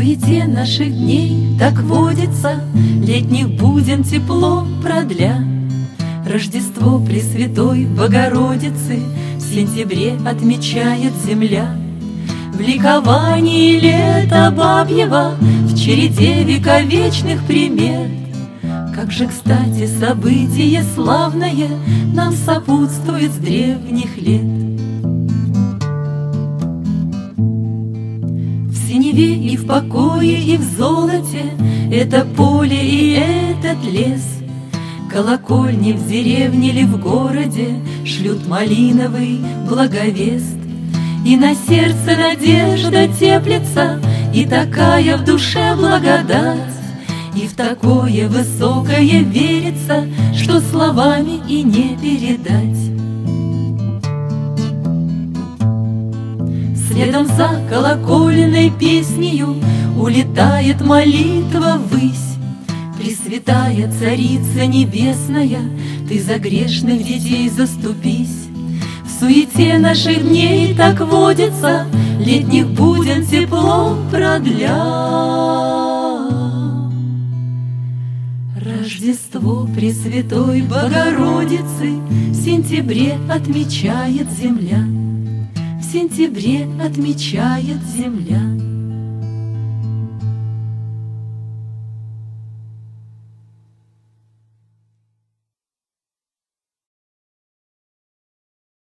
суете наших дней так водится, летних будем тепло продля. Рождество Пресвятой Богородицы в сентябре отмечает земля. В ликовании лета бабьего, в череде вековечных примет, как же, кстати, событие славное нам сопутствует с древних лет. В синеве и в покое, и в золоте это поле и этот лес. Колокольни в деревне или в городе шлют малиновый благовест. И на сердце надежда теплится, и такая в душе благодать, и в такое высокое верится, что словами и не передать. Следом за колокольной песнею улетает молитва ввысь. Пресвятая Царица Небесная, ты за грешных детей заступись. В суете наших дней так водится, летних будем тепло продля. Рождество Пресвятой Богородицы в сентябре отмечает земля. В сентябре отмечает земля.